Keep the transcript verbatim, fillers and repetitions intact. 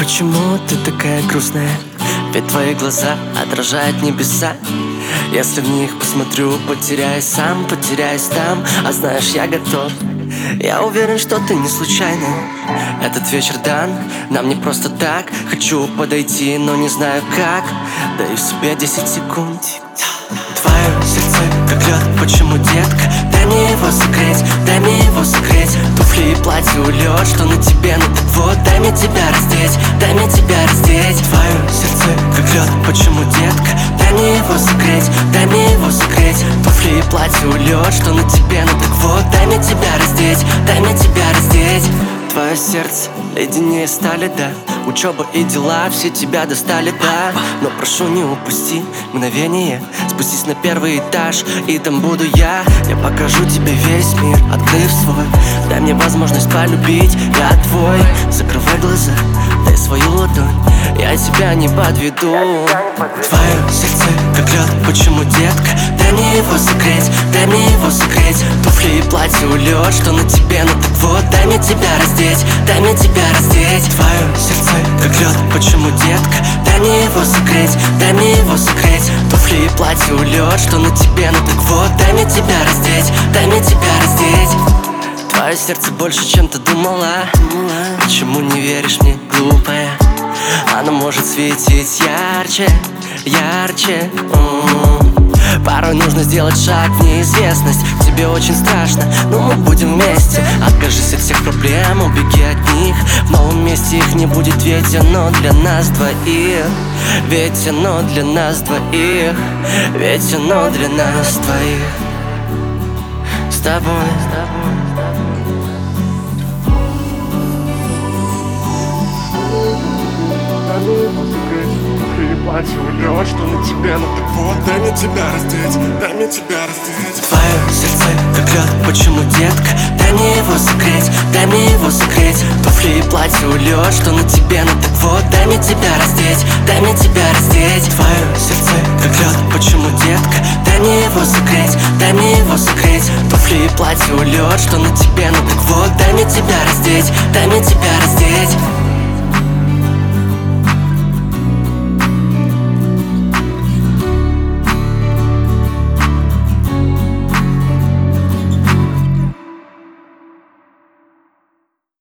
почему ты такая грустная? Ведь твои глаза отражают небеса. Если в них посмотрю, потеряюсь сам, потеряюсь там. А знаешь, я готов. Я уверен, что ты не случайно. Этот вечер дан нам не просто так. Хочу подойти, но не знаю как. Даю себе десять секунд. Твое сердце как лед, почему, детка? Дай мне его согреть, дай мне его согреть. Туфли и платье улет, что на тебе, ну так вот. Дай мне тебя раздеть, дай мне тебя раздеть. Твое сердце как лед, почему, детка? Дай мне его согреть, дай мне его согреть. Туфли и платье улет, что на тебе, ну так вот. Дай мне тебя раздеть, дай мне тебя раздеть. Твое сердце леденее стали, да. Учеба и дела все тебя достали, да. Но прошу, не упусти мгновение. Спустись на первый этаж, и там буду я. Я покажу тебе весь мир, открыв свой. Дай мне возможность полюбить, я твой. Закрывай глаза, дай свою ладонь, я тебя не подведу. Твое сердце как лед, почему, детка? Дай мне его согреть, дай мне его согреть. Туфли и платье улет, что на тебе, ну так вот. Дай мне тебя раздеть, дай мне тебя раздеть. Твое сердце как лед, почему, детка? Дай мне его согреть, дай мне его согреть. Туфли и платье улет, что на тебе, ну так вот. Дай мне тебя раздеть, дай мне тебя раздеть. Твое сердце больше, чем ты думала. Почему не веришь мне, глупая? Оно может светить ярче, ярче. М-м-м. Порой нужно сделать шаг в неизвестность. Тебе очень страшно, но мы будем вместе. Откажись от всех проблем, убеги от них. В новом месте их не будет, ведь оно для нас двоих. Ведь оно для нас двоих. Ведь оно для нас двоих. С тобой, с тобой. Платье улет, что на тебе, ну так вот. Дай мне тебя раздеть, дай мне тебя раздеть. Твое сердце как лед, почему, детка? Дай мне его согреть, дай мне его согреть. Туфли и платье улет, что на тебе, ну так вот. Дай мне тебя раздеть, дай мне тебя раздеть. Твое сердце как лед, почему, детка? Дай мне его согреть, дай мне его согреть. Туфли и платье улет, что на тебе, ну так вот. Дай мне тебя раздеть, дай мне тебя раздеть.